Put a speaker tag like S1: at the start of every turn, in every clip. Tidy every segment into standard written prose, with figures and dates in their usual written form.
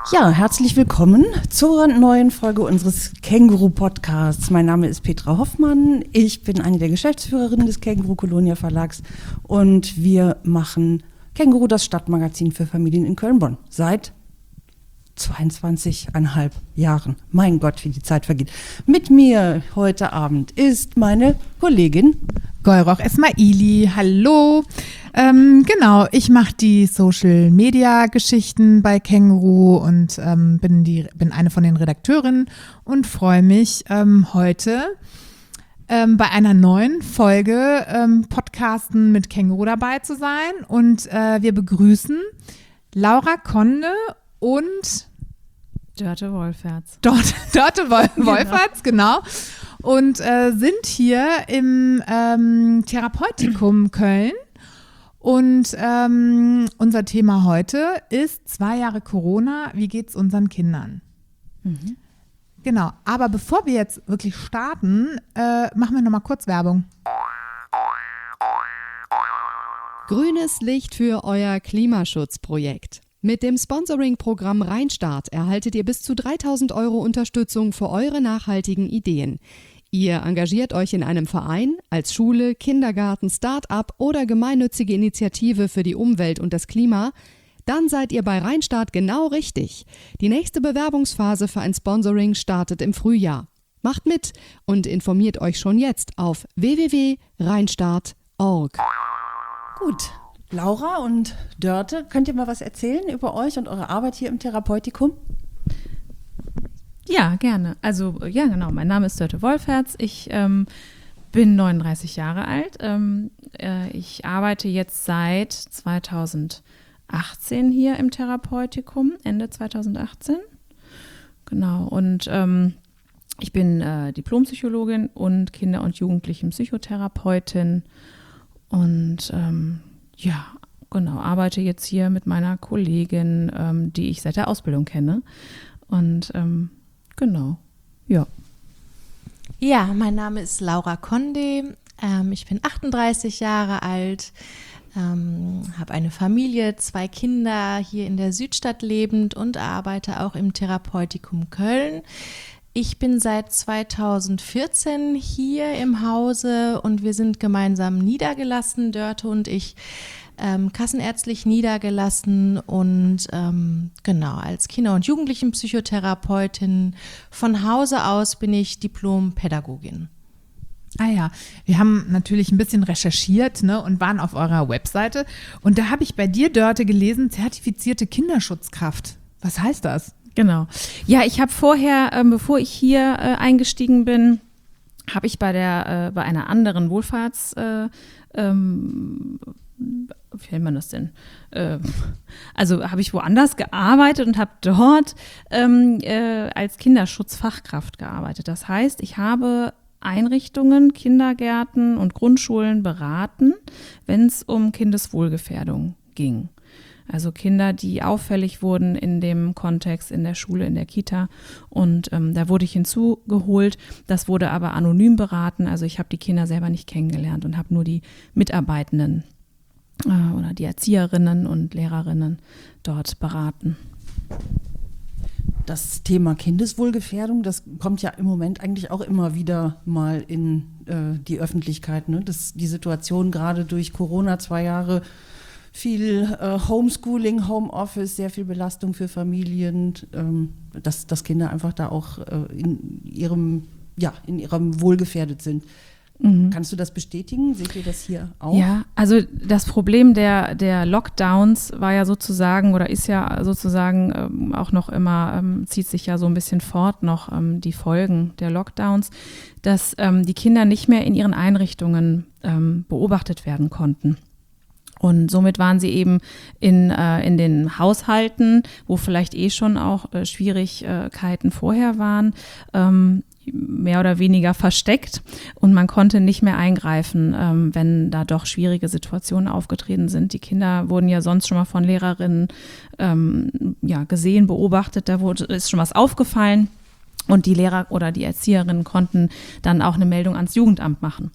S1: Ja, herzlich willkommen zur neuen Folge unseres Känguru-Podcasts. Mein Name ist Petra Hoffmann, ich bin eine der Geschäftsführerinnen des Känguru Kolonia Verlags und wir machen Känguru, das Stadtmagazin für Familien in Köln-Bonn, seit 22,5 Jahren. Mein Gott, wie die Zeit vergeht. Mit mir heute Abend ist meine Kollegin
S2: Golroch Esmaili. Hallo. Genau, ich mache die Social-Media-Geschichten bei Känguru und bin eine von den Redakteurinnen und freue mich heute bei einer neuen Folge Podcasten mit Känguru dabei zu sein. Und wir begrüßen Laura Conde und
S3: Dörte Wolferts.
S2: Dörte Wolferts, genau. Und sind hier im Therapeutikum Köln. Und unser Thema heute ist 2 Jahre Corona, wie geht's unseren Kindern? Mhm. Genau, aber bevor wir jetzt wirklich starten, machen wir nochmal kurz Werbung.
S4: Grünes Licht für euer Klimaschutzprojekt. Mit dem Sponsoring-Programm Rheinstart erhaltet ihr bis zu 3.000 € Unterstützung für eure nachhaltigen Ideen. Ihr engagiert euch in einem Verein, als Schule, Kindergarten, Start-up oder gemeinnützige Initiative für die Umwelt und das Klima? Dann seid ihr bei Rheinstart genau richtig. Die nächste Bewerbungsphase für ein Sponsoring startet im Frühjahr. Macht mit und informiert euch schon jetzt auf www.rheinstart.org.
S1: Gut. Laura und Dörte, könnt ihr mal was erzählen über euch und eure Arbeit hier im Therapeutikum?
S3: Ja, gerne. Also, ja, genau. Mein Name ist Dörte Wolferts. Ich bin 39 Jahre alt. Ich arbeite jetzt seit 2018 hier im Therapeutikum, Ende 2018. Genau. Und ich bin Diplompsychologin und Kinder- und Jugendlichen-Psychotherapeutin. Und ja, genau, arbeite jetzt hier mit meiner Kollegin, die ich seit der Ausbildung kenne. Und genau, ja.
S5: Ja, mein Name ist Laura Conde. Ich bin 38 Jahre alt, habe eine Familie, 2 Kinder hier in der Südstadt lebend und arbeite auch im Therapeutikum Köln. Ich bin seit 2014 hier im Hause und wir sind gemeinsam niedergelassen, Dörte und ich, kassenärztlich niedergelassen und genau, als Kinder- und Jugendlichenpsychotherapeutin von Hause aus bin ich Diplom-Pädagogin.
S2: Ah ja, wir haben natürlich ein bisschen recherchiert, ne, und waren auf eurer Webseite und da habe ich bei dir, Dörte, gelesen, zertifizierte Kinderschutzkraft. Was heißt das?
S3: Genau. Ja, ich habe vorher, bevor ich hier eingestiegen bin, habe ich bei einer anderen Wohlfahrts, wie nennt man das denn? Also habe ich woanders gearbeitet und habe dort als Kinderschutzfachkraft gearbeitet. Das heißt, ich habe Einrichtungen, Kindergärten und Grundschulen beraten, wenn es um Kindeswohlgefährdung ging. Also Kinder, die auffällig wurden in dem Kontext, in der Schule, in der Kita. Und da wurde ich hinzugeholt. Das wurde aber anonym beraten. Also ich habe die Kinder selber nicht kennengelernt und habe nur die Mitarbeitenden oder die Erzieherinnen und Lehrerinnen dort beraten.
S1: Das Thema Kindeswohlgefährdung, das kommt ja im Moment eigentlich auch immer wieder mal in die Öffentlichkeit, ne? Die Situation gerade durch Corona, 2 Jahre, viel Homeschooling, Homeoffice, sehr viel Belastung für Familien, dass Kinder einfach da auch in ihrem Wohl gefährdet sind. Mhm. Kannst du das bestätigen? Seht ihr das hier auch?
S3: Ja, also das Problem der Lockdowns war ja sozusagen oder ist ja sozusagen auch noch immer, zieht sich ja so ein bisschen fort noch die Folgen der Lockdowns, dass die Kinder nicht mehr in ihren Einrichtungen beobachtet werden konnten. Und somit waren sie eben in den Haushalten, wo vielleicht schon auch Schwierigkeiten vorher waren, mehr oder weniger versteckt und man konnte nicht mehr eingreifen, wenn da doch schwierige Situationen aufgetreten sind. Die Kinder wurden ja sonst schon mal von Lehrerinnen gesehen, beobachtet, ist schon was aufgefallen. Und die Lehrer oder die Erzieherinnen konnten dann auch eine Meldung ans Jugendamt machen.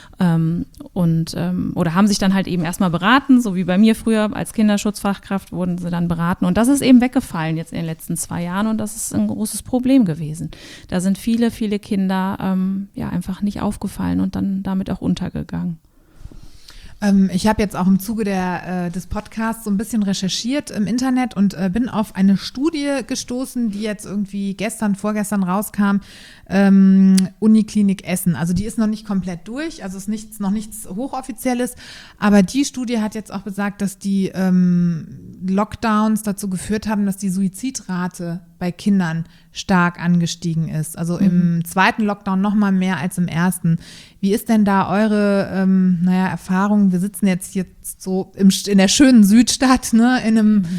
S3: Oder haben sich dann halt eben erstmal beraten, so wie bei mir früher als Kinderschutzfachkraft wurden sie dann beraten. Und das ist eben weggefallen jetzt in den letzten 2 Jahren und das ist ein großes Problem gewesen. Da sind viele, viele Kinder einfach nicht aufgefallen und dann damit auch untergegangen.
S2: Ich habe jetzt auch im Zuge des Podcasts so ein bisschen recherchiert im Internet und bin auf eine Studie gestoßen, die jetzt irgendwie vorgestern rauskam, Uniklinik Essen. Also die ist noch nicht komplett durch, also ist noch nichts Hochoffizielles, aber die Studie hat jetzt auch besagt, dass die Lockdowns dazu geführt haben, dass die Suizidrate bei Kindern stark angestiegen ist. Also im zweiten Lockdown noch mal mehr als im ersten. Wie ist denn da eure Erfahrung? Wir sitzen jetzt so in der schönen Südstadt, ne, in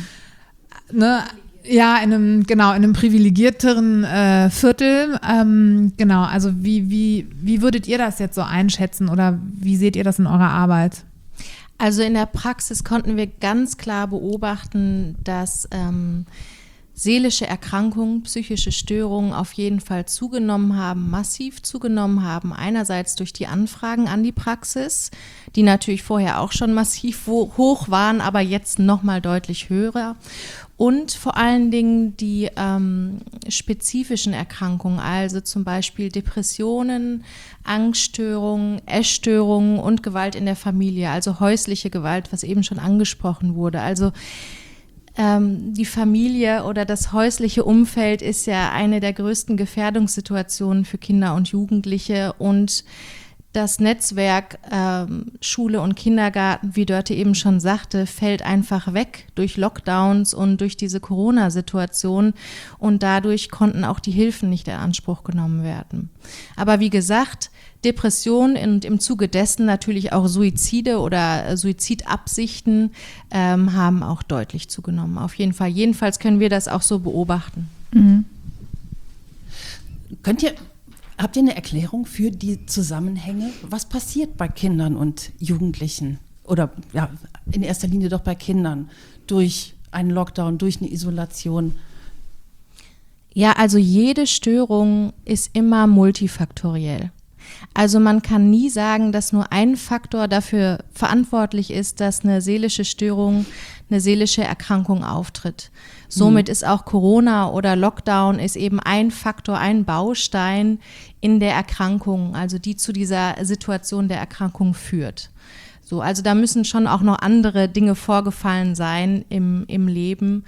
S2: einem privilegierteren Viertel. Also wie würdet ihr das jetzt so einschätzen oder wie seht ihr das in eurer Arbeit?
S5: Also in der Praxis konnten wir ganz klar beobachten, dass seelische Erkrankungen, psychische Störungen auf jeden Fall massiv zugenommen haben. Einerseits durch die Anfragen an die Praxis, die natürlich vorher auch schon massiv hoch waren, aber jetzt nochmal deutlich höher. Und vor allen Dingen die spezifischen Erkrankungen, also zum Beispiel Depressionen, Angststörungen, Essstörungen und Gewalt in der Familie, also häusliche Gewalt, was eben schon angesprochen wurde. Also die Familie oder das häusliche Umfeld ist ja eine der größten Gefährdungssituationen für Kinder und Jugendliche und das Netzwerk Schule und Kindergarten, wie Dörte eben schon sagte, fällt einfach weg durch Lockdowns und durch diese Corona-Situation und dadurch konnten auch die Hilfen nicht in Anspruch genommen werden. Aber wie gesagt, Depression und im Zuge dessen natürlich auch Suizide oder Suizidabsichten haben auch deutlich zugenommen. Auf jeden Fall. Jedenfalls können wir das auch so beobachten.
S3: Mhm.
S1: Habt ihr eine Erklärung für die Zusammenhänge? Was passiert bei Kindern und Jugendlichen? Oder ja, in erster Linie doch bei Kindern durch einen Lockdown, durch eine Isolation?
S5: Ja, also jede Störung ist immer multifaktoriell. Also man kann nie sagen, dass nur ein Faktor dafür verantwortlich ist, dass eine seelische Störung, eine seelische Erkrankung auftritt. Somit ist auch Corona oder Lockdown ist eben ein Faktor, ein Baustein in der Erkrankung, also die zu dieser Situation der Erkrankung führt. So, also da müssen schon auch noch andere Dinge vorgefallen sein im Leben,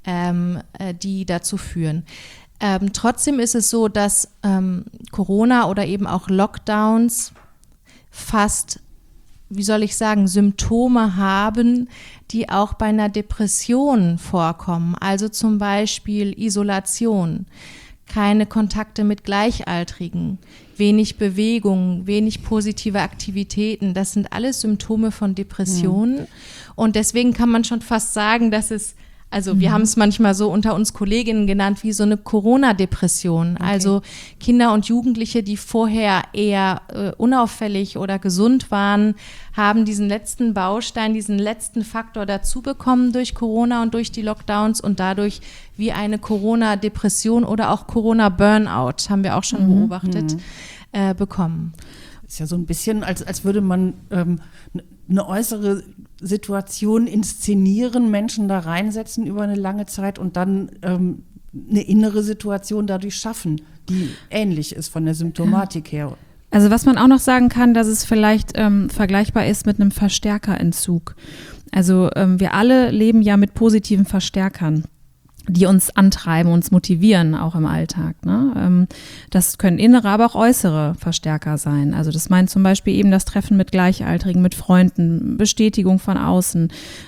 S5: die dazu führen. Trotzdem ist es so, dass Corona oder eben auch Lockdowns fast, wie soll ich sagen, Symptome haben, die auch bei einer Depression vorkommen. Also zum Beispiel Isolation, keine Kontakte mit Gleichaltrigen, wenig Bewegung, wenig positive Aktivitäten. Das sind alles Symptome von Depressionen. Und deswegen kann man schon fast sagen, dass es wir haben es manchmal so unter uns Kolleginnen genannt, wie so eine Corona-Depression. Okay. Also Kinder und Jugendliche, die vorher eher unauffällig oder gesund waren, haben diesen letzten Baustein, diesen letzten Faktor dazu bekommen durch Corona und durch die Lockdowns und dadurch wie eine Corona-Depression oder auch Corona-Burnout, haben wir auch schon beobachtet, bekommen.
S1: Ist ja so ein bisschen, als würde man eine äußere Situation inszenieren, Menschen da reinsetzen über eine lange Zeit und dann eine innere Situation dadurch schaffen, die ähnlich ist von der Symptomatik her.
S3: Also was man auch noch sagen kann, dass es vielleicht vergleichbar ist mit einem Verstärkerentzug. Also wir alle leben ja mit positiven Verstärkern, die uns antreiben, uns motivieren, auch im Alltag. Ne? Das können innere, aber auch äußere Verstärker sein. Also das meint zum Beispiel eben das Treffen mit Gleichaltrigen, mit Freunden, Bestätigung von außen,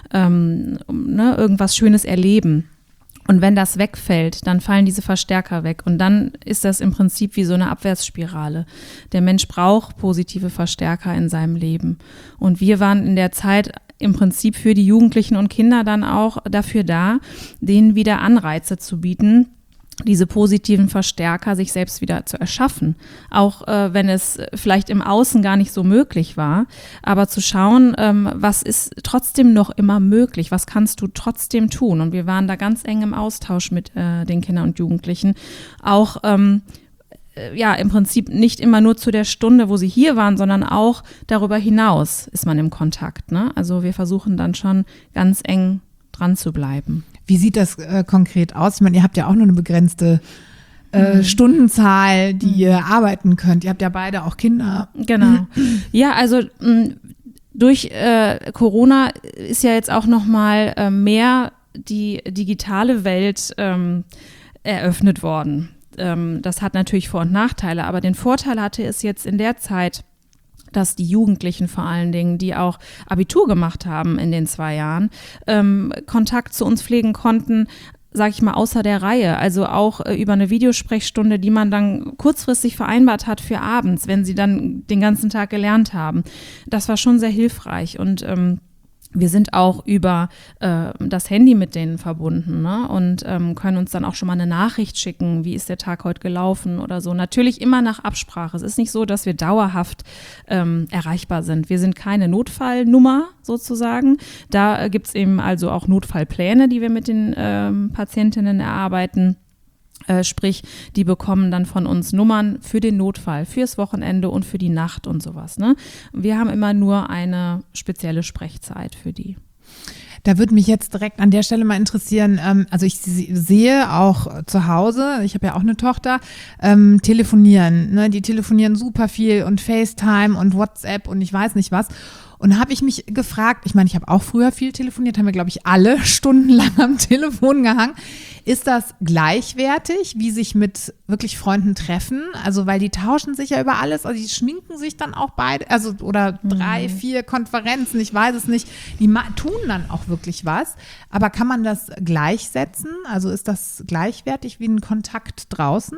S3: irgendwas Schönes erleben. Und wenn das wegfällt, dann fallen diese Verstärker weg. Und dann ist das im Prinzip wie so eine Abwärtsspirale. Der Mensch braucht positive Verstärker in seinem Leben. Und wir waren in der Zeit im Prinzip für die Jugendlichen und Kinder dann auch dafür da, denen wieder Anreize zu bieten, diese positiven Verstärker sich selbst wieder zu erschaffen, auch wenn es vielleicht im Außen gar nicht so möglich war, aber zu schauen, was ist trotzdem noch immer möglich, was kannst du trotzdem tun, und wir waren da ganz eng im Austausch mit den Kindern und Jugendlichen, auch im Prinzip nicht immer nur zu der Stunde, wo sie hier waren, sondern auch darüber hinaus ist man im Kontakt, ne? Also wir versuchen dann schon ganz eng dran zu bleiben.
S2: Wie sieht das konkret aus? Ich meine, ihr habt ja auch nur eine begrenzte Stundenzahl, die ihr arbeiten könnt. Ihr habt ja beide auch Kinder.
S3: Genau. Ja, also durch Corona ist ja jetzt auch noch mal mehr die digitale Welt eröffnet worden. Das hat natürlich Vor- und Nachteile, aber den Vorteil hatte es jetzt in der Zeit, dass die Jugendlichen vor allen Dingen, die auch Abitur gemacht haben in den 2 Jahren, Kontakt zu uns pflegen konnten, sage ich mal, außer der Reihe. Also auch über eine Videosprechstunde, die man dann kurzfristig vereinbart hat für abends, wenn sie dann den ganzen Tag gelernt haben. Das war schon sehr hilfreich, und wir sind auch über das Handy mit denen verbunden, ne? Und können uns dann auch schon mal eine Nachricht schicken, wie ist der Tag heute gelaufen oder so. Natürlich immer nach Absprache. Es ist nicht so, dass wir dauerhaft erreichbar sind. Wir sind keine Notfallnummer sozusagen. Da gibt es eben also auch Notfallpläne, die wir mit den Patientinnen erarbeiten. Sprich, die bekommen dann von uns Nummern für den Notfall, fürs Wochenende und für die Nacht und sowas, ne? Wir haben immer nur eine spezielle Sprechzeit für die.
S2: Da würde mich jetzt direkt an der Stelle mal interessieren, also ich sehe auch zu Hause, ich habe ja auch eine Tochter, telefonieren, ne? Die telefonieren super viel und FaceTime und WhatsApp und ich weiß nicht was. Und habe ich mich gefragt, ich meine, ich habe auch früher viel telefoniert, haben wir, glaube ich, alle stundenlang am Telefon gehangen. Ist das gleichwertig, wie sich mit wirklich Freunden treffen? Also, weil die tauschen sich ja über alles, also die schminken sich dann auch beide, also oder 3, 4 Konferenzen, ich weiß es nicht. Die tun dann auch wirklich was. Aber kann man das gleichsetzen? Also ist das gleichwertig wie ein Kontakt draußen?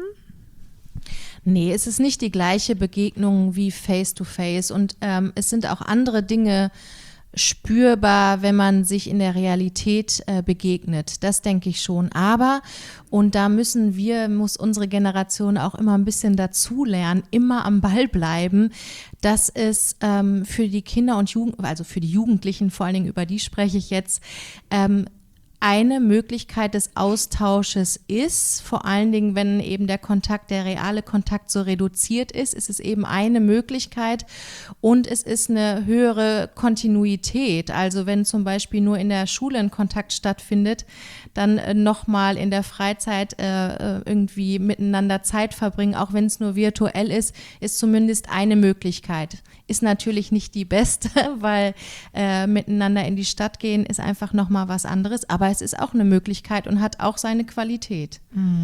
S5: Nee, es ist nicht die gleiche Begegnung wie Face-to-Face, und es sind auch andere Dinge spürbar, wenn man sich in der Realität begegnet. Das denke ich schon. Aber, und da muss unsere Generation auch immer ein bisschen dazulernen, immer am Ball bleiben, dass es für die Kinder und also für die Jugendlichen, vor allen Dingen über die spreche ich jetzt, eine Möglichkeit des Austausches ist, vor allen Dingen, wenn eben der reale Kontakt so reduziert ist es eben eine Möglichkeit, und es ist eine höhere Kontinuität. Also wenn zum Beispiel nur in der Schule ein Kontakt stattfindet, dann nochmal in der Freizeit irgendwie miteinander Zeit verbringen, auch wenn es nur virtuell ist zumindest eine Möglichkeit. Ist natürlich nicht die beste, weil miteinander in die Stadt gehen ist einfach nochmal was anderes, aber es ist auch eine Möglichkeit und hat auch seine Qualität.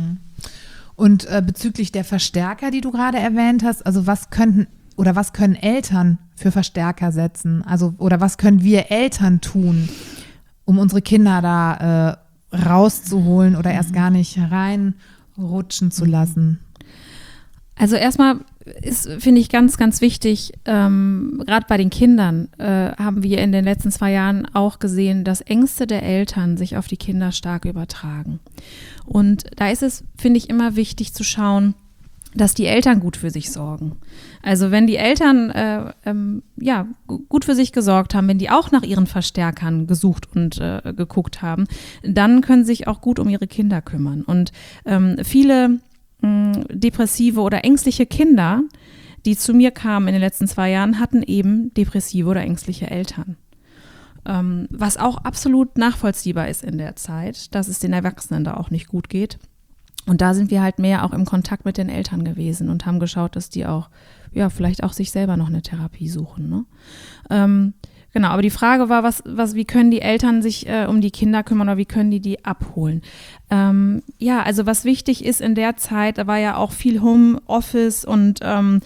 S2: Und bezüglich der Verstärker, die du gerade erwähnt hast, also was können Eltern für Verstärker setzen? Also, oder was können wir Eltern tun, um unsere Kinder da rauszuholen oder erst gar nicht reinrutschen zu lassen?
S3: Also erstmal finde ich ganz, ganz wichtig, gerade bei den Kindern haben wir in den letzten 2 Jahren auch gesehen, dass Ängste der Eltern sich auf die Kinder stark übertragen. Und da ist es, finde ich, immer wichtig zu schauen, dass die Eltern gut für sich sorgen. Also wenn die Eltern gut für sich gesorgt haben, wenn die auch nach ihren Verstärkern gesucht und geguckt haben, dann können sie sich auch gut um ihre Kinder kümmern. Und viele depressive oder ängstliche Kinder, die zu mir kamen in den letzten 2 Jahren, hatten eben depressive oder ängstliche Eltern. Was auch absolut nachvollziehbar ist in der Zeit, dass es den Erwachsenen da auch nicht gut geht. Und da sind wir halt mehr auch im Kontakt mit den Eltern gewesen und haben geschaut, dass die auch, vielleicht auch sich selber noch eine Therapie suchen, ne? Genau, aber die Frage war, wie können die Eltern sich um die Kinder kümmern oder wie können die abholen? Also was wichtig ist in der Zeit, da war ja auch viel Homeoffice und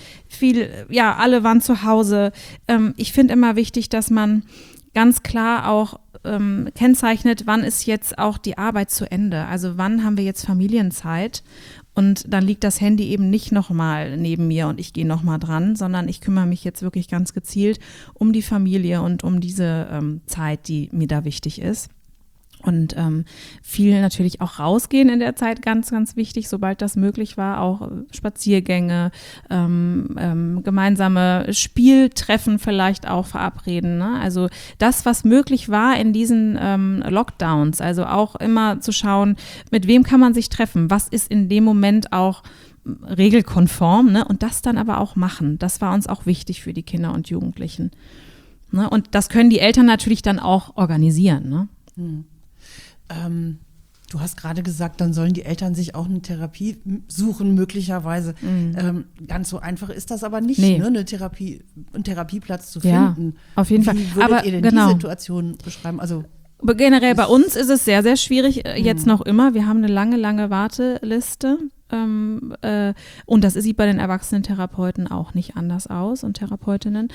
S3: alle waren zu Hause. Ich finde immer wichtig, dass man ganz klar auch kennzeichnet, wann ist jetzt auch die Arbeit zu Ende. Also wann haben wir jetzt Familienzeit? Und dann liegt das Handy eben nicht nochmal neben mir und ich gehe nochmal dran, sondern ich kümmere mich jetzt wirklich ganz gezielt um die Familie und um diese Zeit, die mir da wichtig ist. Und viel natürlich auch rausgehen in der Zeit, ganz, ganz wichtig, sobald das möglich war, auch Spaziergänge, gemeinsame Spieltreffen vielleicht auch verabreden. Ne? Also das, was möglich war in diesen Lockdowns, also auch immer zu schauen, mit wem kann man sich treffen, was ist in dem Moment auch regelkonform, ne? Und das dann aber auch machen. Das war uns auch wichtig für die Kinder und Jugendlichen. Ne? Und das können die Eltern natürlich dann auch organisieren. Ne?
S1: Du hast gerade gesagt, dann sollen die Eltern sich auch eine Therapie suchen, möglicherweise. Ganz so einfach ist das aber nicht, ne? einen Therapieplatz zu finden.
S3: Ja, auf jeden Fall.
S1: Wie würdet ihr denn die Situation beschreiben? Also
S3: generell bei uns ist es sehr, sehr schwierig, jetzt noch immer. Wir haben eine lange, lange Warteliste. Und das sieht bei den erwachsenen Therapeuten auch nicht anders aus und Therapeutinnen.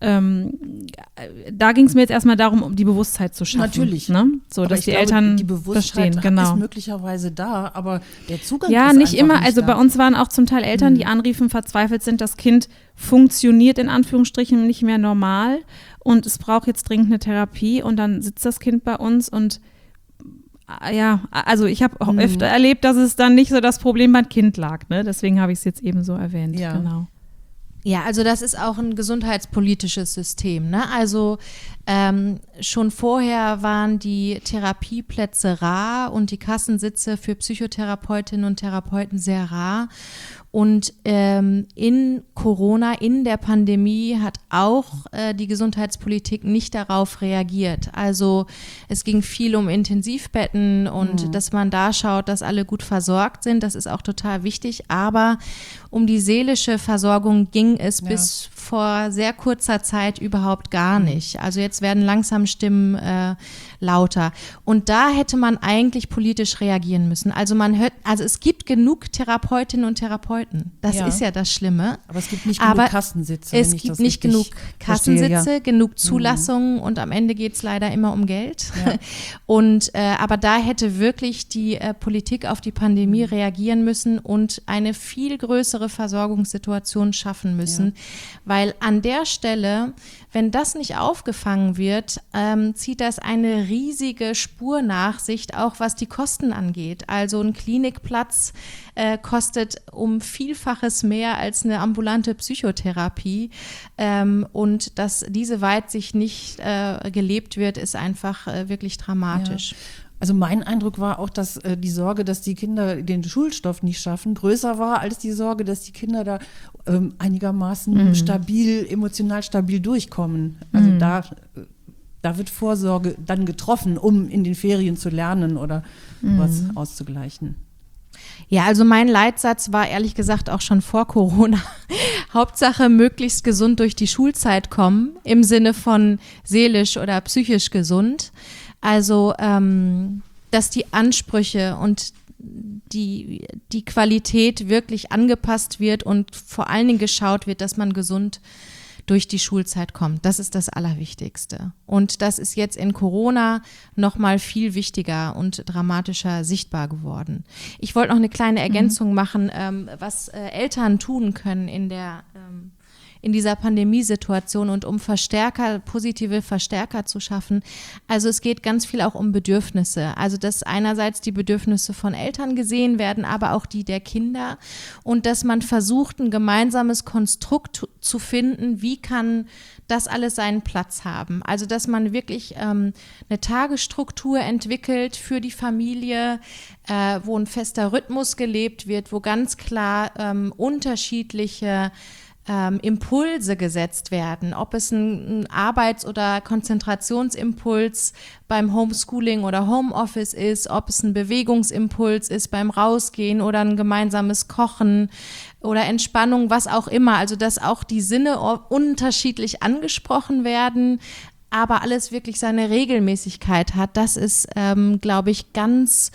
S3: Da ging es mir jetzt erstmal darum, um die Bewusstheit zu schaffen.
S1: Natürlich.
S3: Ne? So, dass die Eltern
S1: die Bewusstheit
S3: verstehen. Genau.
S1: ist möglicherweise da, aber der Zugang
S3: ja,
S1: ist
S3: nicht
S1: einfach
S3: immer.
S1: nicht
S3: Also
S1: da.
S3: bei uns waren auch zum Teil Eltern, die anriefen, verzweifelt sind, das Kind funktioniert in Anführungsstrichen nicht mehr normal und es braucht jetzt dringend eine Therapie und dann sitzt das Kind bei uns und ja, also ich habe auch öfter erlebt, dass es dann nicht so das Problem beim Kind lag. Ne? Deswegen habe ich es jetzt eben so erwähnt.
S1: Ja.
S3: Genau.
S5: Ja, also das ist auch ein gesundheitspolitisches System. Ne? Also schon vorher waren die Therapieplätze rar und die Kassensitze für Psychotherapeutinnen und Therapeuten sehr rar. Und in Corona, in der Pandemie hat auch die Gesundheitspolitik nicht darauf reagiert. Also es ging viel um Intensivbetten und dass man da schaut, dass alle gut versorgt sind. Das ist auch total wichtig. Aber um die seelische Versorgung ging es bis vor sehr kurzer Zeit überhaupt gar nicht. Also jetzt werden langsam Stimmen lauter. Und da hätte man eigentlich politisch reagieren müssen. Also es gibt genug Therapeutinnen und Therapeuten. Das ist ja das Schlimme.
S1: Aber es gibt nicht genug Kassensitze.
S5: Es gibt nicht genug Kassensitze, genug Zulassungen
S1: Mhm.
S5: und am Ende geht es leider immer um Geld.
S1: Ja.
S5: Und aber da hätte wirklich die Politik auf die Pandemie reagieren müssen und eine viel größere Versorgungssituation schaffen müssen. Weil an der Stelle, wenn das nicht aufgefangen wird, zieht das eine riesige Spur nach sich, auch was die Kosten angeht. Also ein Klinikplatz kostet um Vielfaches mehr als eine ambulante Psychotherapie. Und dass diese Weitsicht nicht gelebt wird, ist einfach wirklich dramatisch.
S1: Ja. Also mein Eindruck war auch, dass die Sorge, dass die Kinder den Schulstoff nicht schaffen, größer war als die Sorge, dass die Kinder da einigermaßen emotional stabil durchkommen. Also da wird Vorsorge dann getroffen, um in den Ferien zu lernen oder was auszugleichen.
S5: Ja, also mein Leitsatz war ehrlich gesagt auch schon vor Corona. Hauptsache möglichst gesund durch die Schulzeit kommen, im Sinne von seelisch oder psychisch gesund. Also, dass die Ansprüche und die Qualität wirklich angepasst wird und vor allen Dingen geschaut wird, dass man gesund durch die Schulzeit kommt. Das ist das Allerwichtigste. Und das ist jetzt in Corona noch mal viel wichtiger und dramatischer sichtbar geworden. Ich wollte noch eine kleine Ergänzung machen, was Eltern tun können in dieser Pandemiesituation und um positive Verstärker zu schaffen. Also es geht ganz viel auch um Bedürfnisse. Also dass einerseits die Bedürfnisse von Eltern gesehen werden, aber auch die der Kinder und dass man versucht, ein gemeinsames Konstrukt zu finden, wie kann das alles seinen Platz haben. Also dass man wirklich eine Tagesstruktur entwickelt für die Familie, wo ein fester Rhythmus gelebt wird, wo ganz klar unterschiedliche Impulse gesetzt werden, ob es ein Arbeits- oder Konzentrationsimpuls beim Homeschooling oder Homeoffice ist, ob es ein Bewegungsimpuls ist beim Rausgehen oder ein gemeinsames Kochen oder Entspannung, was auch immer. Also dass auch die Sinne unterschiedlich angesprochen werden, aber alles wirklich seine Regelmäßigkeit hat. Das ist, glaube ich, ganz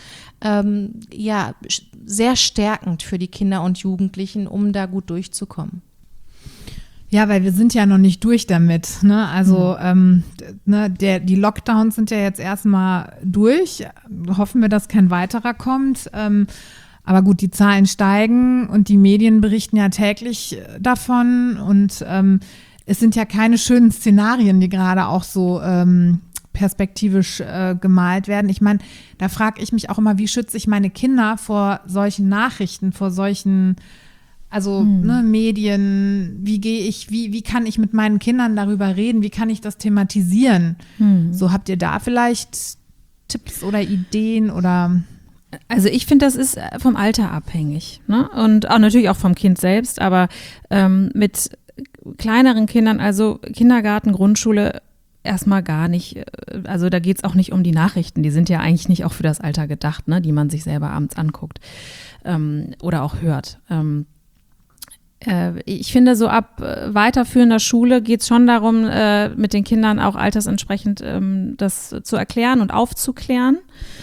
S5: sehr stärkend für die Kinder und Jugendlichen, um da gut durchzukommen.
S2: Ja, weil wir sind ja noch nicht durch damit. Ne? Also die Lockdowns sind ja jetzt erstmal durch. Hoffen wir, dass kein weiterer kommt. Aber gut, die Zahlen steigen und die Medien berichten ja täglich davon. Und es sind ja keine schönen Szenarien, die gerade auch so perspektivisch gemalt werden. Ich meine, da frage ich mich auch immer, wie schütze ich meine Kinder vor solchen Nachrichten, vor solchen Medien, wie kann ich mit meinen Kindern darüber reden, wie kann ich das thematisieren? So, habt ihr da vielleicht Tipps oder Ideen oder?
S3: Also ich finde, das ist vom Alter abhängig, ne? Und auch natürlich auch vom Kind selbst, aber mit kleineren Kindern, also Kindergarten, Grundschule, erstmal gar nicht. Also da geht es auch nicht um die Nachrichten, die sind ja eigentlich nicht auch für das Alter gedacht, ne? Die man sich selber abends anguckt oder auch hört. Ich finde, so ab weiterführender Schule geht es schon darum, mit den Kindern auch altersentsprechend das zu erklären und aufzuklären.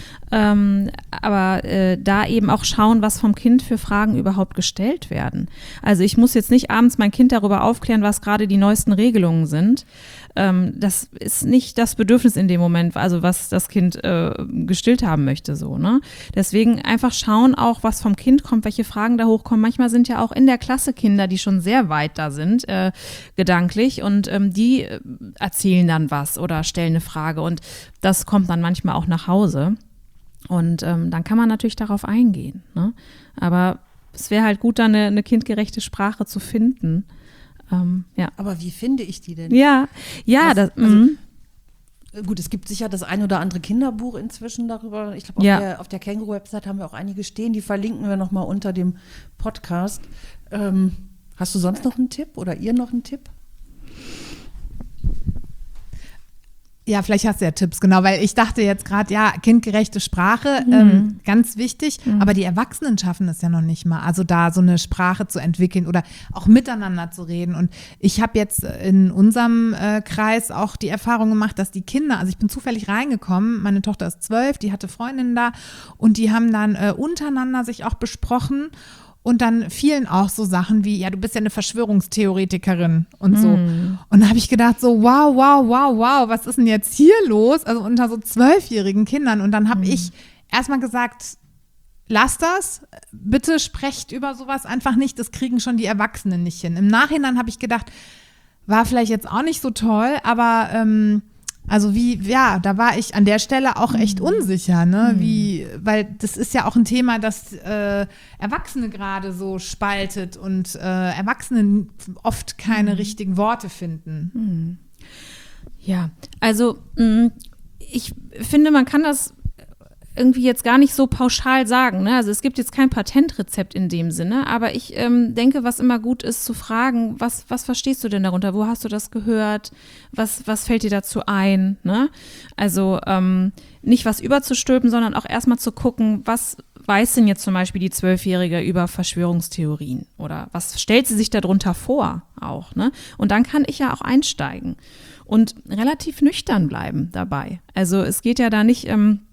S3: Aber da eben auch schauen, was vom Kind für Fragen überhaupt gestellt werden. Also ich muss jetzt nicht abends mein Kind darüber aufklären, was gerade die neuesten Regelungen sind. Das ist nicht das Bedürfnis in dem Moment, also was das Kind gestillt haben möchte, so, ne? Deswegen einfach schauen auch, was vom Kind kommt, welche Fragen da hochkommen. Manchmal sind ja auch in der Klasse Kinder, die schon sehr weit da sind, gedanklich, und die erzählen dann was oder stellen eine Frage, und das kommt dann manchmal auch nach Hause. Und dann kann man natürlich darauf eingehen, ne? Aber es wäre halt gut, da eine kindgerechte Sprache zu finden. Ja.
S1: Aber wie finde ich die denn?
S3: Ja,
S1: Gut, es gibt sicher das ein oder andere Kinderbuch inzwischen darüber. Ich glaube, auf der Känguru-Website haben wir auch einige stehen. Die verlinken wir nochmal unter dem Podcast. Hast du sonst noch einen Tipp oder ihr noch einen Tipp?
S2: Ja, vielleicht hast du ja Tipps, genau, weil ich dachte jetzt gerade, ja, kindgerechte Sprache, ganz wichtig, aber die Erwachsenen schaffen es ja noch nicht mal, also da so eine Sprache zu entwickeln oder auch miteinander zu reden. Und ich habe jetzt in unserem Kreis auch die Erfahrung gemacht, dass die Kinder, also ich bin zufällig reingekommen, meine Tochter ist 12, die hatte Freundinnen da, und die haben dann untereinander sich auch besprochen. Und dann fielen auch so Sachen wie, ja, du bist ja eine Verschwörungstheoretikerin und so. Und da habe ich gedacht so, wow, was ist denn jetzt hier los? Also unter so 12-jährigen Kindern. Und dann habe ich erstmal gesagt, lasst das, bitte sprecht über sowas einfach nicht, das kriegen schon die Erwachsenen nicht hin. Im Nachhinein habe ich gedacht, war vielleicht jetzt auch nicht so toll, aber da war ich an der Stelle auch echt unsicher, ne? Weil das ist ja auch ein Thema, das Erwachsene gerade so spaltet und Erwachsene oft keine richtigen Worte finden.
S3: Ja, also ich finde, man kann das irgendwie jetzt gar nicht so pauschal sagen, ne? Also es gibt jetzt kein Patentrezept in dem Sinne, aber ich denke, was immer gut ist, zu fragen, was verstehst du denn darunter? Wo hast du das gehört? Was fällt dir dazu ein? Ne? Also nicht was überzustülpen, sondern auch erstmal zu gucken, was weiß denn jetzt zum Beispiel die 12-Jährige über Verschwörungstheorien? Oder was stellt sie sich darunter vor auch? Ne? Und dann kann ich ja auch einsteigen und relativ nüchtern bleiben dabei. Also es geht ja da nicht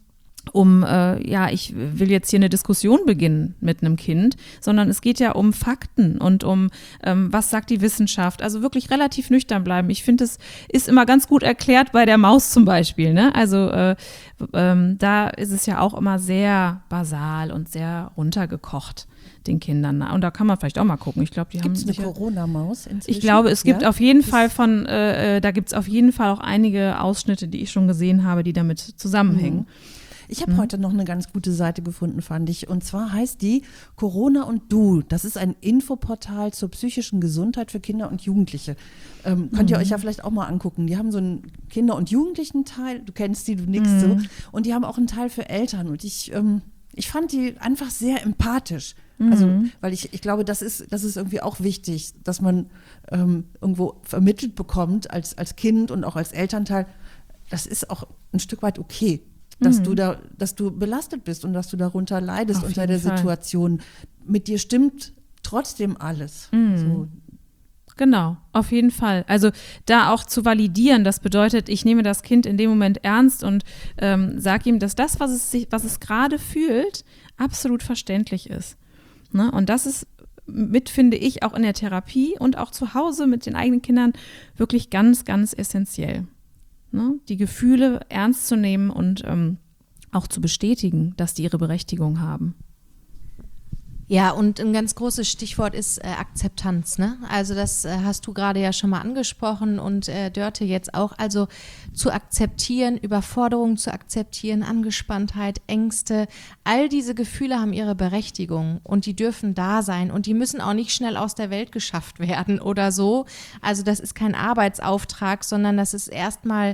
S3: ich will jetzt hier eine Diskussion beginnen mit einem Kind, sondern es geht ja um Fakten und um, was sagt die Wissenschaft, also wirklich relativ nüchtern bleiben. Ich finde, es ist immer ganz gut erklärt bei der Maus zum Beispiel, ne? Also da ist es ja auch immer sehr basal und sehr runtergekocht den Kindern. Und da kann man vielleicht auch mal gucken. Ich glaube, die haben
S1: eine Corona-Maus inzwischen?
S3: Ich glaube, es gibt auf jeden Fall da gibt es auf jeden Fall auch einige Ausschnitte, die ich schon gesehen habe, die damit zusammenhängen.
S1: Ich habe heute noch eine ganz gute Seite gefunden, fand ich. Und zwar heißt die Corona und Du. Das ist ein Infoportal zur psychischen Gesundheit für Kinder und Jugendliche. Könnt ihr euch ja vielleicht auch mal angucken. Die haben so einen Kinder- und Jugendlichen-Teil. Du kennst die, du nickst so. Und die haben auch einen Teil für Eltern. Und ich fand die einfach sehr empathisch. Also, weil ich glaube, das ist irgendwie auch wichtig, dass man irgendwo vermittelt bekommt als Kind und auch als Elternteil. Das ist auch ein Stück weit okay. Dass du belastet bist und dass du darunter leidest unter der Situation. Mit dir stimmt trotzdem alles. So.
S3: Genau, auf jeden Fall. Also da auch zu validieren, das bedeutet, ich nehme das Kind in dem Moment ernst und sage ihm, dass das, was es gerade fühlt, absolut verständlich ist. Ne? Und das ist finde ich, auch in der Therapie und auch zu Hause mit den eigenen Kindern wirklich ganz, ganz essentiell. Ne? Die Gefühle ernst zu nehmen und auch zu bestätigen, dass die ihre Berechtigung haben.
S5: Ja, und ein ganz großes Stichwort ist Akzeptanz, ne? Also das hast du gerade ja schon mal angesprochen und Dörte jetzt auch. Also zu akzeptieren, Überforderung zu akzeptieren, Angespanntheit, Ängste, all diese Gefühle haben ihre Berechtigung und die dürfen da sein und die müssen auch nicht schnell aus der Welt geschafft werden oder so. Also das ist kein Arbeitsauftrag, sondern das ist erstmal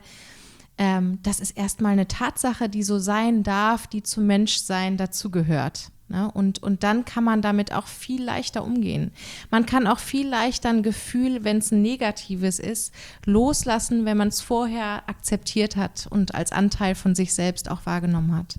S5: eine Tatsache, die so sein darf, die zum Menschsein dazugehört. Ne? Und dann kann man damit auch viel leichter umgehen. Man kann auch viel leichter ein Gefühl, wenn es ein negatives ist, loslassen, wenn man es vorher akzeptiert hat und als Anteil von sich selbst auch wahrgenommen hat.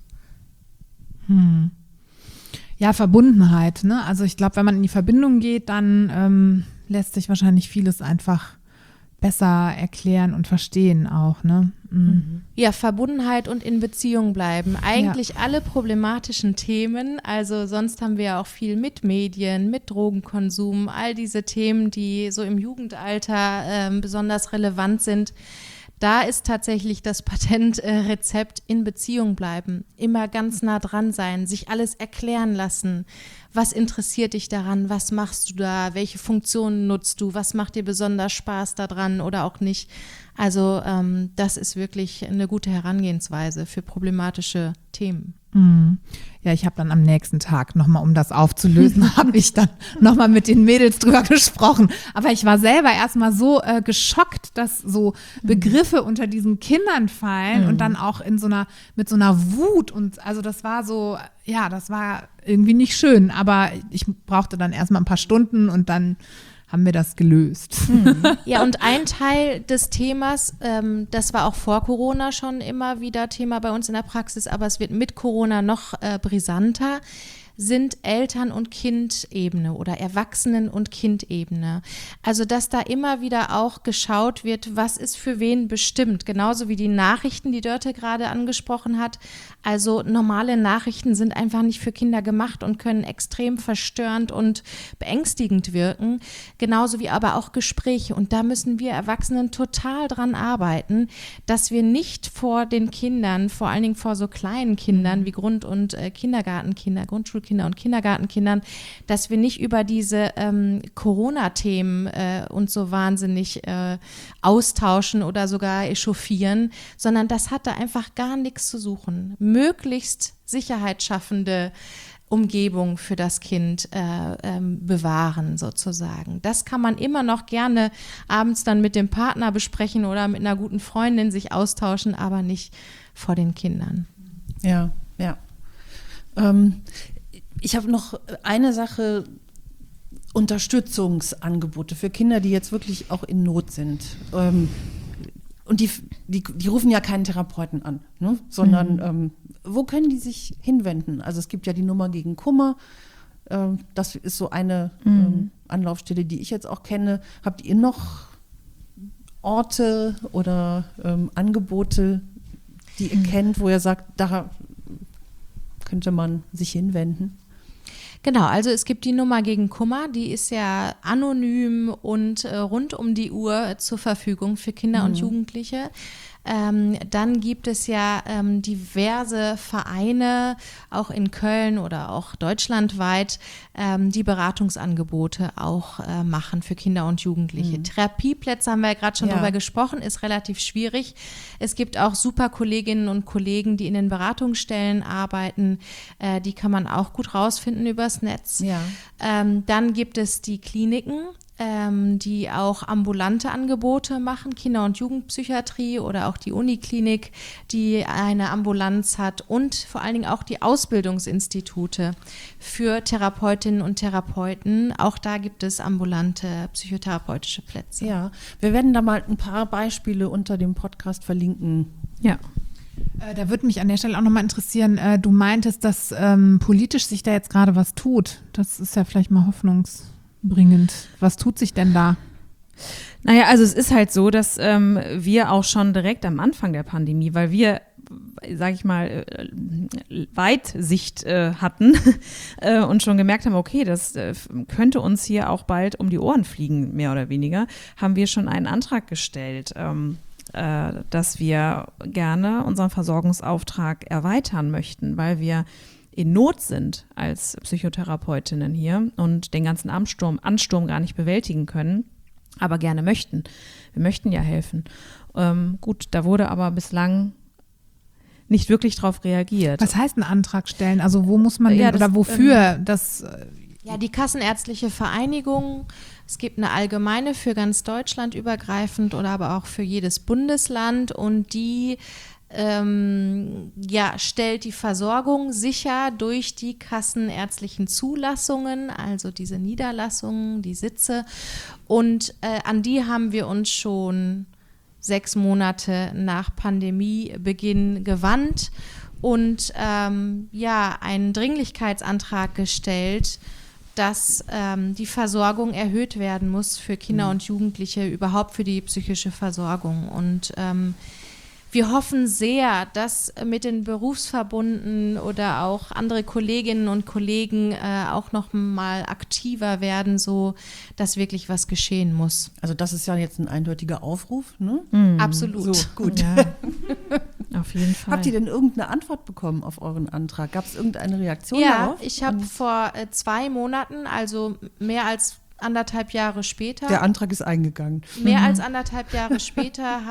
S2: Ja, Verbundenheit. Ne? Also ich glaube, wenn man in die Verbindung geht, dann lässt sich wahrscheinlich vieles einfach besser erklären und verstehen auch, ne?
S5: Ja, Verbundenheit und in Beziehung bleiben. Eigentlich alle problematischen Themen, also sonst haben wir ja auch viel mit Medien, mit Drogenkonsum, all diese Themen, die so im Jugendalter besonders relevant sind. Da ist tatsächlich das Patentrezept in Beziehung bleiben, immer ganz nah dran sein, sich alles erklären lassen. Was interessiert dich daran? Was machst du da? Welche Funktionen nutzt du? Was macht dir besonders Spaß daran oder auch nicht? Also das ist wirklich eine gute Herangehensweise für problematische Themen.
S2: Ja, ich habe dann am nächsten Tag nochmal, um das aufzulösen, habe ich dann nochmal mit den Mädels drüber gesprochen. Aber ich war selber erstmal so geschockt, dass so Begriffe unter diesen Kindern fallen und dann auch mit so einer Wut. Und also das war so, ja, das war irgendwie nicht schön. Aber ich brauchte dann erstmal ein paar Stunden und dann haben wir das gelöst.
S5: Ja, und ein Teil des Themas, das war auch vor Corona schon immer wieder Thema bei uns in der Praxis, aber es wird mit Corona noch brisanter, sind Eltern- und Kindebene oder Erwachsenen- und Kindebene. Also, dass da immer wieder auch geschaut wird, was ist für wen bestimmt. Genauso wie die Nachrichten, die Dörte gerade angesprochen hat. Also, normale Nachrichten sind einfach nicht für Kinder gemacht und können extrem verstörend und beängstigend wirken. Genauso wie aber auch Gespräche. Und da müssen wir Erwachsenen total dran arbeiten, dass wir nicht vor den Kindern, vor allen Dingen vor so kleinen Kindern wie Grund- und Kindergartenkinder, Grundschulkinder und Kindergartenkindern, dass wir nicht über diese Corona-Themen uns so wahnsinnig austauschen oder sogar echauffieren, sondern das hat da einfach gar nichts zu suchen. Möglichst sicherheitsschaffende Umgebung für das Kind bewahren sozusagen. Das kann man immer noch gerne abends dann mit dem Partner besprechen oder mit einer guten Freundin sich austauschen, aber nicht vor den Kindern.
S1: Ja. Ich habe noch eine Sache, Unterstützungsangebote für Kinder, die jetzt wirklich auch in Not sind. Und die rufen ja keinen Therapeuten an, ne? Sondern wo können die sich hinwenden? Also es gibt ja die Nummer gegen Kummer. Das ist so eine Anlaufstelle, die ich jetzt auch kenne. Habt ihr noch Orte oder Angebote, die ihr kennt, wo ihr sagt, da könnte man sich hinwenden?
S5: Genau, also es gibt die Nummer gegen Kummer, die ist ja anonym und rund um die Uhr zur Verfügung für Kinder und Jugendliche. Dann gibt es ja diverse Vereine, auch in Köln oder auch deutschlandweit, die Beratungsangebote auch machen für Kinder und Jugendliche. Therapieplätze haben wir ja gerade schon drüber gesprochen, ist relativ schwierig. Es gibt auch super Kolleginnen und Kollegen, die in den Beratungsstellen arbeiten. Die kann man auch gut rausfinden übers Netz. Ja. Dann gibt es die Kliniken, die auch ambulante Angebote machen, Kinder- und Jugendpsychiatrie oder auch die Uniklinik, die eine Ambulanz hat und vor allen Dingen auch die Ausbildungsinstitute für Therapeutinnen und Therapeuten. Auch da gibt es ambulante psychotherapeutische Plätze.
S1: Ja, wir werden da mal ein paar Beispiele unter dem Podcast verlinken.
S3: Ja.
S2: Da würde mich an der Stelle auch nochmal interessieren, du meintest, dass politisch sich da jetzt gerade was tut. Das ist ja vielleicht mal hoffnungsbringend. Was tut sich denn da?
S3: Naja, also es ist halt so, dass wir auch schon direkt am Anfang der Pandemie, weil wir, sage ich mal, Weitsicht hatten und schon gemerkt haben, okay, das könnte uns hier auch bald um die Ohren fliegen, mehr oder weniger, haben wir schon einen Antrag gestellt, dass wir gerne unseren Versorgungsauftrag erweitern möchten, weil wir in Not sind als Psychotherapeutinnen hier und den ganzen Ansturm gar nicht bewältigen können, aber gerne möchten. Wir möchten ja helfen. Gut, da wurde aber bislang nicht wirklich drauf reagiert.
S2: Was heißt ein Antrag stellen? Also wo muss man den, oder wofür das?
S5: Ja, die Kassenärztliche Vereinigung, es gibt eine allgemeine für ganz Deutschland übergreifend oder aber auch für jedes Bundesland und die stellt die Versorgung sicher durch die kassenärztlichen Zulassungen, also diese Niederlassungen, die Sitze. Und an die haben wir uns schon 6 Monate nach Pandemiebeginn gewandt und einen Dringlichkeitsantrag gestellt, dass die Versorgung erhöht werden muss für Kinder und Jugendliche, überhaupt für die psychische Versorgung. Und wir hoffen sehr, dass mit den Berufsverbunden oder auch andere Kolleginnen und Kollegen auch noch mal aktiver werden, so dass wirklich was geschehen muss.
S1: Also das ist ja jetzt ein eindeutiger Aufruf, ne?
S5: Absolut.
S1: So, gut.
S3: Ja, auf jeden Fall.
S1: Habt ihr denn irgendeine Antwort bekommen auf euren Antrag? Gab es irgendeine Reaktion
S5: Ja,
S1: darauf?
S5: ich habe vor 2 Monaten, also mehr als 1,5 Jahre später.
S1: Der Antrag ist eingegangen.
S5: Mehr als 1,5 Jahre später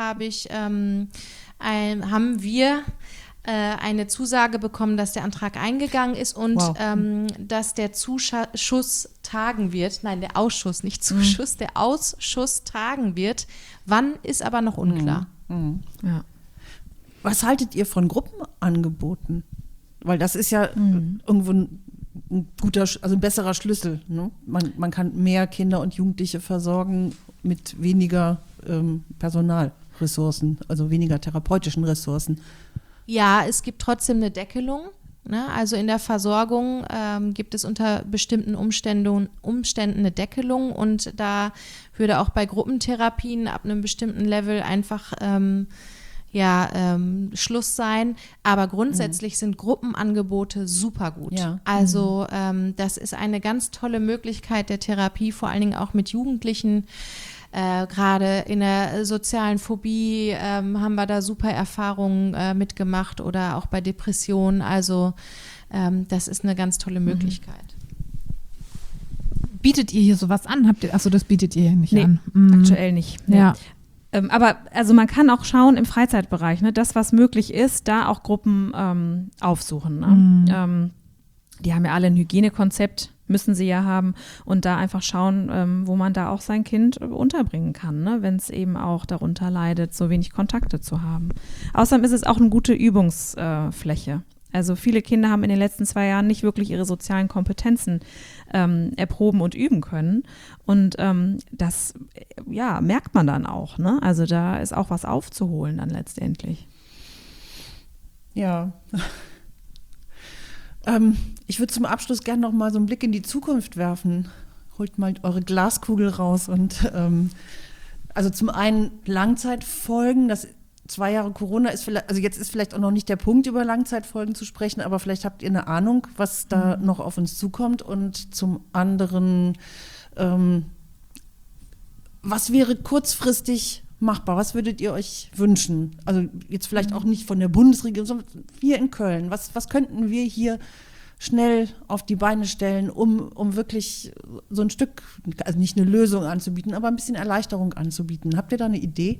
S5: haben wir eine Zusage bekommen, dass der Antrag eingegangen ist und dass der Zuschuss tagen wird. Nein, der Ausschuss, nicht Zuschuss, der Ausschuss tagen wird. Wann, ist aber noch unklar.
S3: Ja.
S1: Was haltet ihr von Gruppenangeboten? Weil das ist ja irgendwo ein ein besserer Schlüssel. Ne? Man kann mehr Kinder und Jugendliche versorgen mit weniger Personalressourcen, also weniger therapeutischen Ressourcen.
S5: Ja, es gibt trotzdem eine Deckelung. Ne? Also in der Versorgung gibt es unter bestimmten Umständen eine Deckelung und da würde auch bei Gruppentherapien ab einem bestimmten Level einfach Schluss sein. Aber grundsätzlich sind Gruppenangebote super gut. Ja. Also das ist eine ganz tolle Möglichkeit der Therapie, vor allen Dingen auch mit Jugendlichen. Gerade in der sozialen Phobie haben wir da super Erfahrungen mitgemacht oder auch bei Depressionen. Also das ist eine ganz tolle Möglichkeit.
S2: Bietet ihr hier sowas an? Das bietet ihr hier nicht an?
S3: Aktuell nicht. Nee. Ja. Aber also man kann auch schauen im Freizeitbereich, ne, das, was möglich ist, da auch Gruppen aufsuchen. Ne? Die haben ja alle ein Hygienekonzept, müssen sie ja haben und da einfach schauen, wo man da auch sein Kind unterbringen kann, ne, wenn es eben auch darunter leidet, so wenig Kontakte zu haben. Außerdem ist es auch eine gute Übungsfläche. Also viele Kinder haben in den letzten 2 Jahren nicht wirklich ihre sozialen Kompetenzen erproben und üben können. Und das merkt man dann auch. Ne? Also da ist auch was aufzuholen dann letztendlich.
S1: Ja. Ich würde zum Abschluss gerne noch mal so einen Blick in die Zukunft werfen. Holt mal eure Glaskugel raus. Und also zum einen Langzeitfolgen, das 2 Jahre Corona ist vielleicht, also jetzt ist vielleicht auch noch nicht der Punkt, über Langzeitfolgen zu sprechen, aber vielleicht habt ihr eine Ahnung, was da noch auf uns zukommt. Und zum anderen, was wäre kurzfristig machbar? Was würdet ihr euch wünschen? Also jetzt vielleicht auch nicht von der Bundesregierung, sondern hier in Köln. Was könnten wir hier schnell auf die Beine stellen, um wirklich so ein Stück, also nicht eine Lösung anzubieten, aber ein bisschen Erleichterung anzubieten? Habt ihr da eine Idee?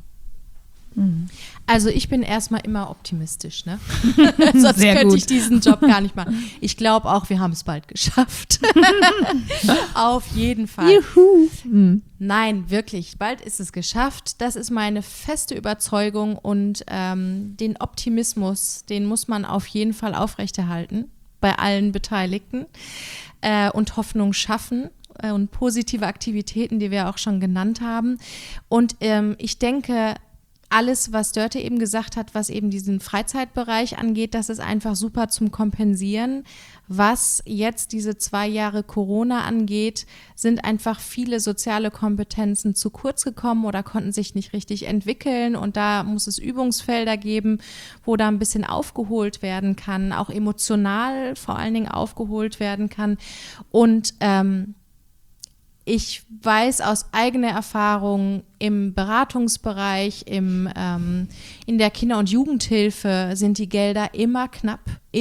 S5: Also ich bin erstmal immer optimistisch, ne? Sonst könnte ich diesen Job gar nicht machen. Ich glaube auch, wir haben es bald geschafft. Auf jeden Fall. Juhu. Nein, wirklich, bald ist es geschafft. Das ist meine feste Überzeugung und den Optimismus, den muss man auf jeden Fall aufrechterhalten bei allen Beteiligten und Hoffnung schaffen. Und positive Aktivitäten, die wir auch schon genannt haben. Und ich denke, alles, was Dörte eben gesagt hat, was eben diesen Freizeitbereich angeht, das ist einfach super zum Kompensieren. Was jetzt diese 2 Jahre Corona angeht, sind einfach viele soziale Kompetenzen zu kurz gekommen oder konnten sich nicht richtig entwickeln. Und da muss es Übungsfelder geben, wo da ein bisschen aufgeholt werden kann, auch emotional vor allen Dingen aufgeholt werden kann. Und ich weiß aus eigener Erfahrung im Beratungsbereich, in der Kinder- und Jugendhilfe sind die Gelder immer knapp.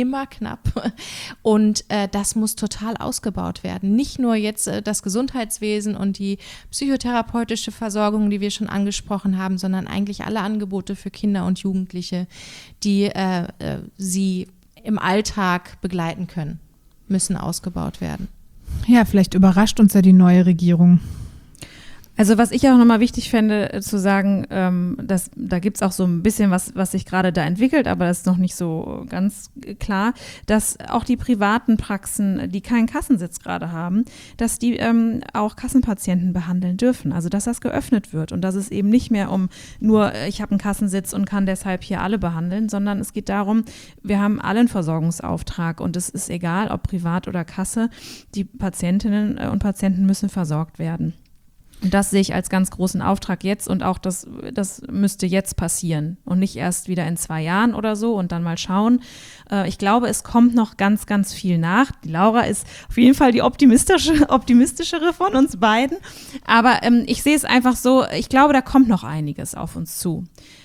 S5: Und das muss total ausgebaut werden. Nicht nur jetzt das Gesundheitswesen und die psychotherapeutische Versorgung, die wir schon angesprochen haben, sondern eigentlich alle Angebote für Kinder und Jugendliche, die sie im Alltag begleiten können, müssen ausgebaut werden.
S2: Ja, vielleicht überrascht uns ja die neue Regierung.
S3: Also was ich auch nochmal wichtig fände zu sagen, da gibt es auch so ein bisschen was sich gerade da entwickelt, aber das ist noch nicht so ganz klar, dass auch die privaten Praxen, die keinen Kassensitz gerade haben, dass die auch Kassenpatienten behandeln dürfen. Also dass das geöffnet wird und dass es eben nicht mehr nur ich habe einen Kassensitz und kann deshalb hier alle behandeln, sondern es geht darum, wir haben alle einen Versorgungsauftrag und es ist egal, ob privat oder Kasse, die Patientinnen und Patienten müssen versorgt werden. Und das sehe ich als ganz großen Auftrag jetzt und auch das müsste jetzt passieren und nicht erst wieder in 2 Jahren oder so und dann mal schauen. Ich glaube, es kommt noch ganz, ganz viel nach. Die Laura ist auf jeden Fall die optimistischere von uns beiden, aber ich sehe es einfach so, ich glaube, da kommt noch einiges auf uns zu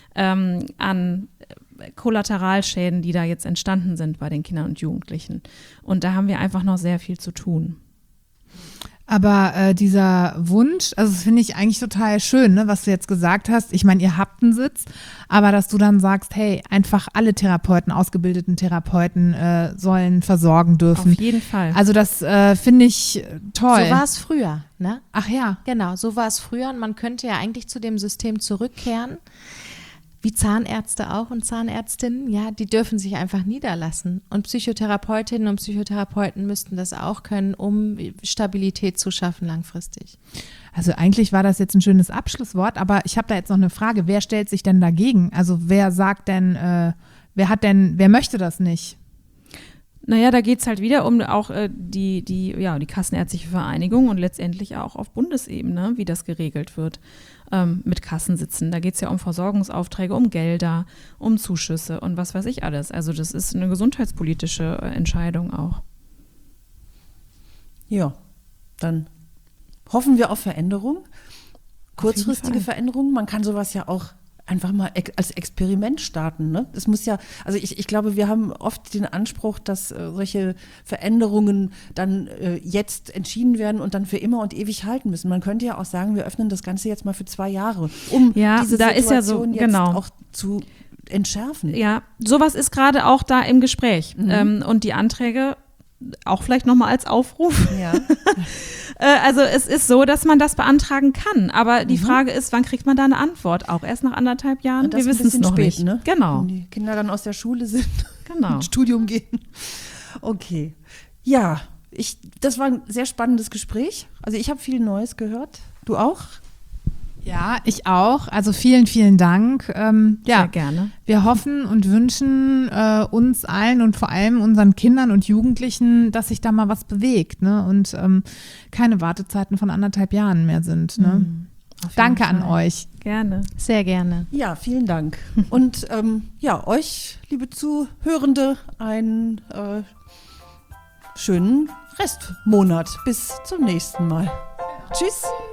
S3: an Kollateralschäden, die da jetzt entstanden sind bei den Kindern und Jugendlichen. Und da haben wir einfach noch sehr viel zu tun.
S2: Aber dieser Wunsch, also das finde ich eigentlich total schön, ne, was du jetzt gesagt hast. Ich meine, ihr habt einen Sitz, aber dass du dann sagst, hey, einfach alle Therapeuten, ausgebildeten Therapeuten sollen versorgen dürfen.
S3: Auf jeden Fall.
S2: Also das finde ich toll.
S5: So war es früher, ne?
S2: Ach ja.
S5: Genau, so war es früher und man könnte ja eigentlich zu dem System zurückkehren, wie Zahnärzte auch und Zahnärztinnen, ja, die dürfen sich einfach niederlassen. Und Psychotherapeutinnen und Psychotherapeuten müssten das auch können, um Stabilität zu schaffen langfristig.
S2: Also eigentlich war das jetzt ein schönes Abschlusswort, aber ich habe da jetzt noch eine Frage. Wer stellt sich denn dagegen? Also wer sagt denn, wer möchte das nicht?
S3: Naja, da geht es halt wieder um auch die Kassenärztliche Vereinigung und letztendlich auch auf Bundesebene, wie das geregelt wird mit Kassensitzen. Da geht es ja um Versorgungsaufträge, um Gelder, um Zuschüsse und was weiß ich alles. Also das ist eine gesundheitspolitische Entscheidung auch.
S1: Ja, dann hoffen wir auf Veränderung, kurzfristige Veränderungen. Man kann sowas ja auch einfach mal als Experiment starten. Ne? Das muss ja, also ich glaube, wir haben oft den Anspruch, dass solche Veränderungen dann jetzt entschieden werden und dann für immer und ewig halten müssen. Man könnte ja auch sagen, wir öffnen das Ganze jetzt mal für 2 Jahre, um diese
S3: da
S1: Situation
S3: ist ja so,
S1: jetzt
S3: genau.
S1: auch zu entschärfen.
S3: Ja, sowas ist gerade auch da im Gespräch. Und die Anträge auch vielleicht nochmal als Aufruf.
S1: Ja.
S3: Also es ist so, dass man das beantragen kann. Aber die Frage ist, wann kriegt man da eine Antwort? Auch erst nach 1,5 Jahren?
S1: Und das
S3: Wir wissen es noch
S1: spät,
S3: nicht.
S1: Ne?
S3: Genau.
S1: Wenn die Kinder dann aus der Schule sind,
S3: Genau.
S1: ins Studium gehen. Okay. Ja, das war ein sehr spannendes Gespräch. Also ich habe viel Neues gehört. Du auch?
S2: Ja, ich auch. Also vielen, vielen Dank.
S3: Sehr gerne.
S2: Wir hoffen und wünschen uns allen und vor allem unseren Kindern und Jugendlichen, dass sich da mal was bewegt, ne? Und keine Wartezeiten von 1,5 Jahren mehr sind. Ne? Danke an euch.
S3: Gerne.
S5: Sehr gerne.
S1: Ja, vielen Dank. Und euch, liebe Zuhörende, einen schönen Restmonat. Bis zum nächsten Mal. Tschüss.